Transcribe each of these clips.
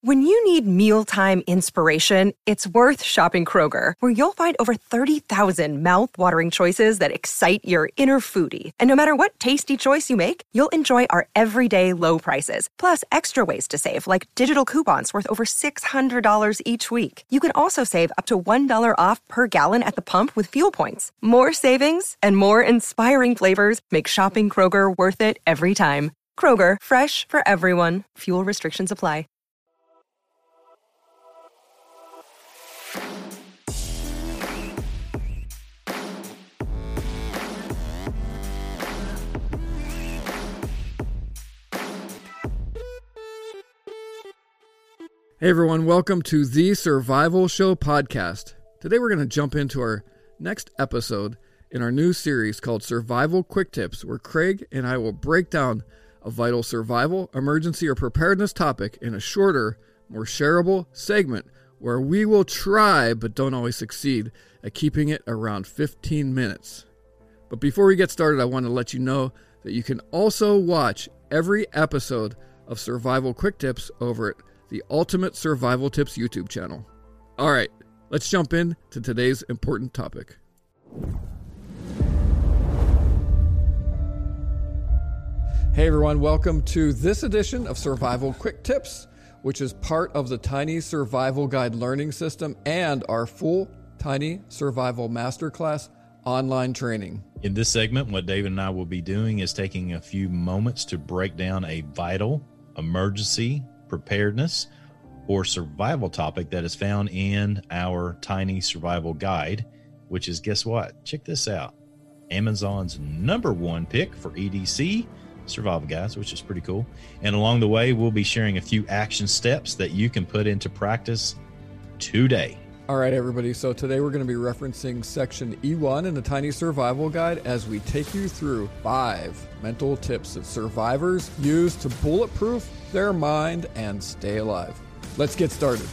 When you need mealtime inspiration, it's worth shopping Kroger, where you'll find over 30,000 mouth-watering choices that excite your inner foodie. And no matter what tasty choice you make, you'll enjoy our everyday low prices, plus extra ways to save, like digital coupons worth over $600 each week. You can also save up to $1 off per gallon at the pump with fuel points. More savings and more inspiring flavors make shopping Kroger worth it every time. Kroger, fresh for everyone. Fuel restrictions apply. Hey everyone, welcome to the Survival Show podcast. Today we're going to jump into our next episode in our new series called Survival Quick Tips, where Craig and I will break down a vital survival, emergency, or preparedness topic in a shorter, more shareable segment where we will try, but don't always succeed, at keeping it around 15 minutes. But before we get started, I want to let you know that you can also watch every episode of Survival Quick Tips over at the Ultimate Survival Tips YouTube channel. All right, let's jump in to today's important topic. Hey everyone, welcome to this edition of Survival Quick Tips, which is part of the Tiny Survival Guide learning system and our full Tiny Survival Masterclass online training. In this segment, what David and I will be doing is taking a few moments to break down a vital emergency preparedness or survival topic that is found in our Tiny Survival Guide, which is, guess what? Check this out. Amazon's #1 pick for EDC survival guides, which is pretty cool. And along the way, we'll be sharing a few action steps that you can put into practice today. All right, everybody. So today we're going to be referencing section E1 in the Tiny Survival Guide as we take you through 5 mental tips that survivors use to bulletproof their mind and stay alive. Let's get started.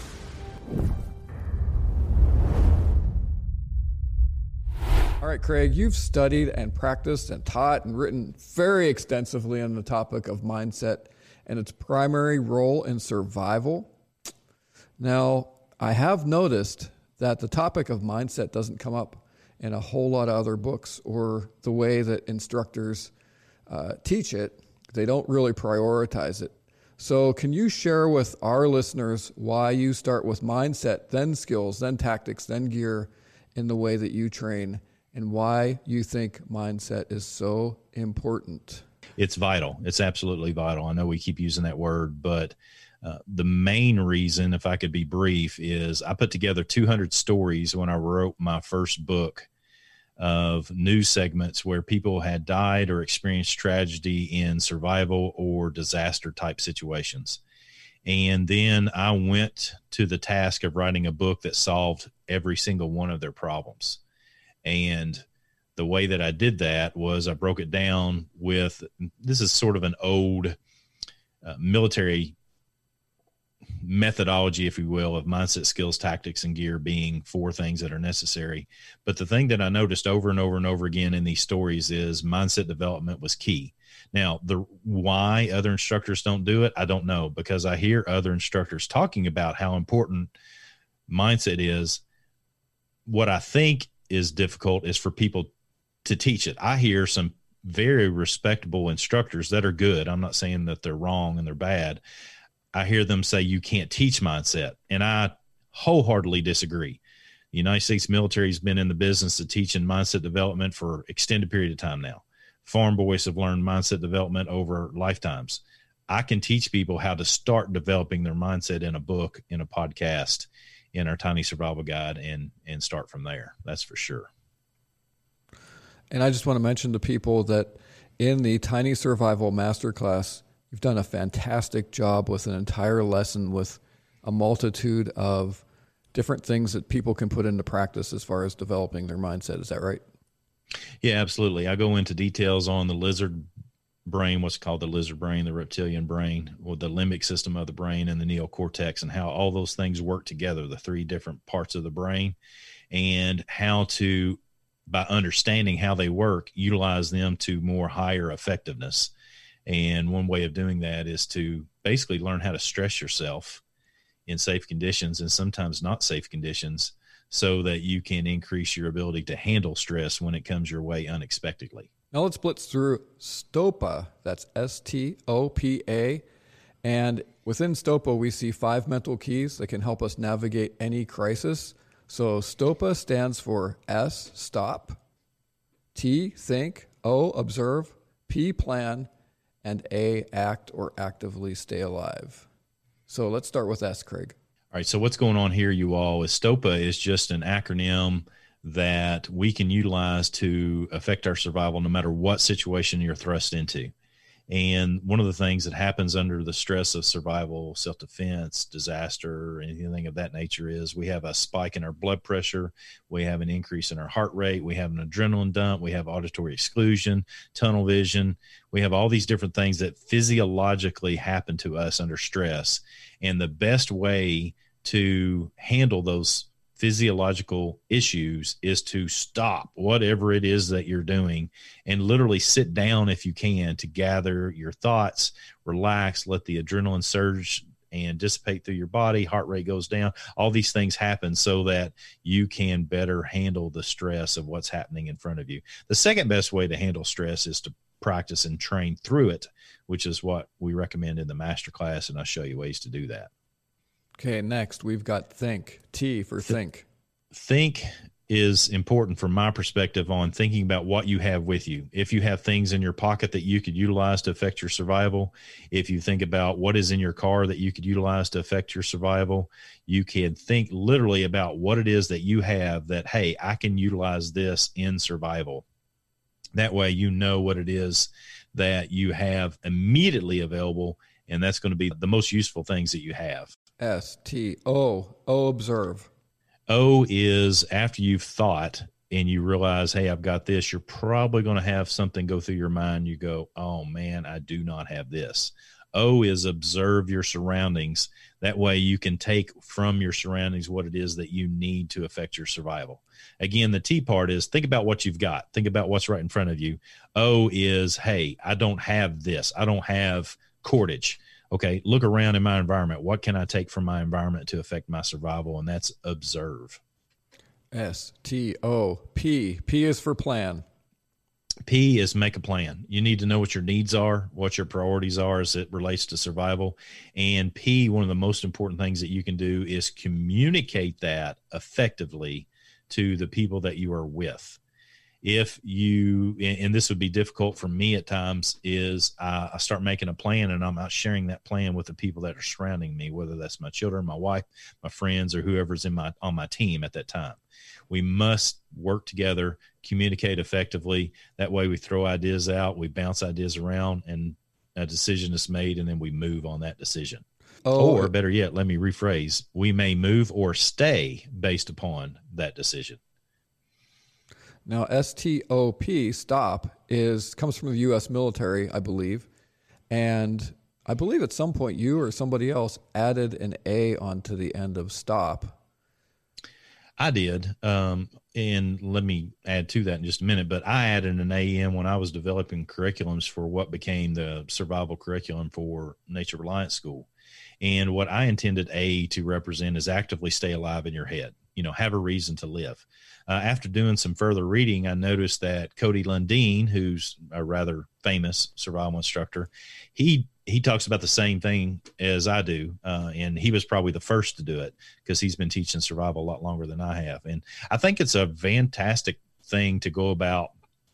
All right, Craig, you've studied and practiced and taught and written very extensively on the topic of mindset and its primary role in survival. Now, I have noticed that the topic of mindset doesn't come up in a whole lot of other books or the way that instructors teach it. They don't really prioritize it. So can you share with our listeners why you start with mindset, then skills, then tactics, then gear in the way that you train, and why you think mindset is so important? It's vital. It's absolutely vital. I know we keep using that word, but the main reason, if I could be brief, is I put together 200 stories when I wrote my first book of news segments where people had died or experienced tragedy in survival or disaster type situations. And then I went to the task of writing a book that solved every single one of their problems. And the way that I did that was I broke it down with, this is sort of an old military methodology, if you will, of mindset, skills, tactics, and gear being 4 things that are necessary. But the thing that I noticed over and over and over again in these stories is mindset development was key. Now, the why other instructors don't do it, I don't know, because I hear other instructors talking about how important mindset is. What I think is difficult is for people to teach it. I hear some very respectable instructors that are good. I'm not saying that they're wrong and they're bad. I hear them say you can't teach mindset, and I wholeheartedly disagree. The United States military has been in the business of teaching mindset development for extended period of time now. Farm boys have learned mindset development over lifetimes. I can teach people how to start developing their mindset in a book, in a podcast, in our Tiny Survival Guide, and start from there. That's for sure. And I just want to mention to people that in the Tiny Survival Masterclass, you've done a fantastic job with an entire lesson with a multitude of different things that people can put into practice as far as developing their mindset. Is that right? Yeah, absolutely. I go into details on the lizard brain, what's called the lizard brain, the reptilian brain, or the limbic system of the brain, and the neocortex, and how all those things work together, the 3 different parts of the brain, and how to, by understanding how they work, utilize them to more higher effectiveness. And one way of doing that is to basically learn how to stress yourself in safe conditions and sometimes not safe conditions, so that you can increase your ability to handle stress when it comes your way unexpectedly. Now let's blitz through STOPA. That's STOPA. And within STOPA, we see 5 mental keys that can help us navigate any crisis. So STOPA stands for S, stop, T, think, O, observe, P, plan, and A, act or actively stay alive. So let's start with S, Craig. All right, so what's going on here, you all, is STOPA is just an acronym that we can utilize to affect our survival no matter what situation you're thrust into. And one of the things that happens under the stress of survival, self-defense, disaster, anything of that nature is we have a spike in our blood pressure. We have an increase in our heart rate. We have an adrenaline dump. We have auditory exclusion, tunnel vision. We have all these different things that physiologically happen to us under stress. And the best way to handle those physiological issues is to stop whatever it is that you're doing and literally sit down if you can to gather your thoughts, relax, let the adrenaline surge and dissipate through your body, heart rate goes down. All these things happen so that you can better handle the stress of what's happening in front of you. The second best way to handle stress is to practice and train through it, which is what we recommend in the masterclass, and I'll show you ways to do that. Okay, next we've got think. T for think. Think is important from my perspective on thinking about what you have with you. If you have things in your pocket that you could utilize to affect your survival, if you think about what is in your car that you could utilize to affect your survival, you can think literally about what it is that you have that, hey, I can utilize this in survival. That way you know what it is that you have immediately available, and that's going to be the most useful things that you have. S-T-O, O, observe. O is after you've thought and you realize, hey, I've got this, you're probably going to have something go through your mind. You go, oh man, I do not have this. O is observe your surroundings. That way you can take from your surroundings what it is that you need to affect your survival. Again, the T part is think about what you've got. Think about what's right in front of you. O is, hey, I don't have this. I don't have cordage. Okay, look around in my environment. What can I take from my environment to affect my survival? And that's observe. S-T-O-P. P is for plan. P is make a plan. You need to know what your needs are, what your priorities are as it relates to survival. And P, one of the most important things that you can do is communicate that effectively to the people that you are with. If you, and this would be difficult for me at times, is I start making a plan and I'm not sharing that plan with the people that are surrounding me, whether that's my children, my wife, my friends, or whoever's on my team at that time. We must work together, communicate effectively. That way we throw ideas out, we bounce ideas around, and a decision is made, and then we move on that decision. Or better yet, let me rephrase, we may move or stay based upon that decision. Now, S-T-O-P, stop, comes from the U.S. military, I believe. And I believe at some point you or somebody else added an A onto the end of stop. I did. And let me add to that in just a minute. But I added an A in when I was developing curriculums for what became the survival curriculum for Nature Reliance School. And what I intended A to represent is actively stay alive in your head. You know, have a reason to live. After doing some further reading, I noticed that Cody Lundeen, who's a rather famous survival instructor, he talks about the same thing as I do, and he was probably the first to do it because he's been teaching survival a lot longer than I have. And I think it's a fantastic thing to go about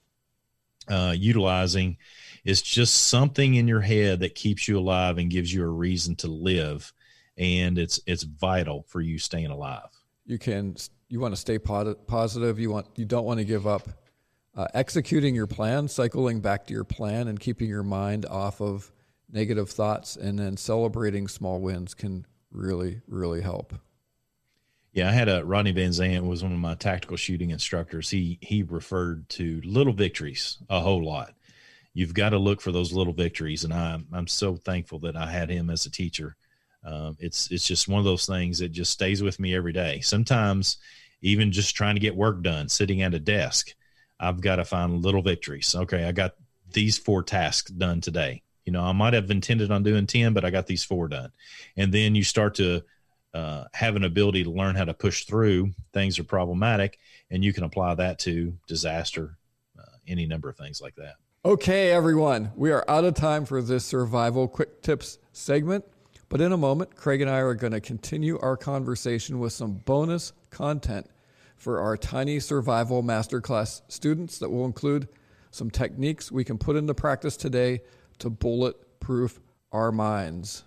utilizing. It's just something in your head that keeps you alive and gives you a reason to live, and it's vital for you staying alive. You want to stay positive. You don't want to give up. Executing your plan, cycling back to your plan, and keeping your mind off of negative thoughts, and then celebrating small wins can really, really help. Yeah, I had Rodney Van Zant was one of my tactical shooting instructors. He referred to little victories a whole lot. You've got to look for those little victories, and I'm so thankful that I had him as a teacher. It's just one of those things that just stays with me every day. Sometimes even just trying to get work done, sitting at a desk, I've got to find little victories. Okay, I got these 4 tasks done today. You know, I might have intended on doing 10, but I got these 4 done. And then you start to have an ability to learn how to push through things are problematic, and you can apply that to disaster, any number of things like that. Okay, everyone, we are out of time for this survival quick tips segment, but in a moment, Craig and I are going to continue our conversation with some bonus content for our Tiny Survival Masterclass students that will include some techniques we can put into practice today to bulletproof our minds.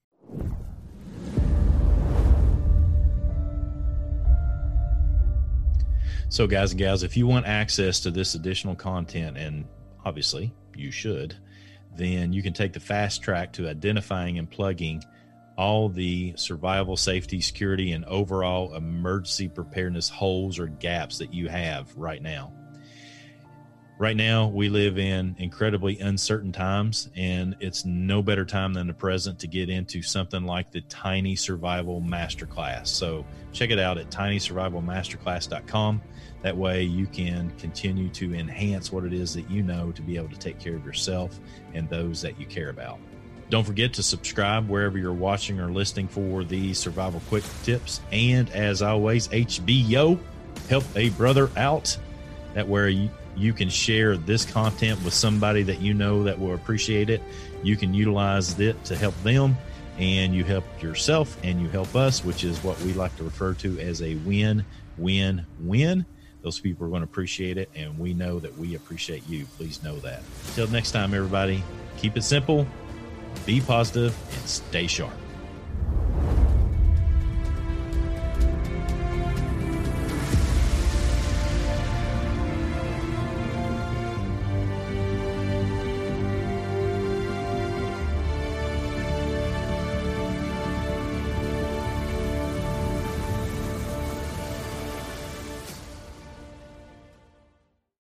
So guys and gals, if you want access to this additional content, and obviously you should, then you can take the fast track to identifying and plugging all the survival, safety, security, and overall emergency preparedness holes or gaps that you have right now. Right now, we live in incredibly uncertain times, and it's no better time than the present to get into something like the Tiny Survival Masterclass. So check it out at tinysurvivalmasterclass.com. That way you can continue to enhance what it is that you know to be able to take care of yourself and those that you care about. Don't forget to subscribe wherever you're watching or listening for the survival quick tips. And as always, HBO, help a brother out. That way you can share this content with somebody that you know that will appreciate it. You can utilize it to help them, and you help yourself and you help us, which is what we like to refer to as a win-win-win. Those people are going to appreciate it, and we know that we appreciate you. Please know that. Till next time, everybody, keep it simple, be positive, and stay sharp.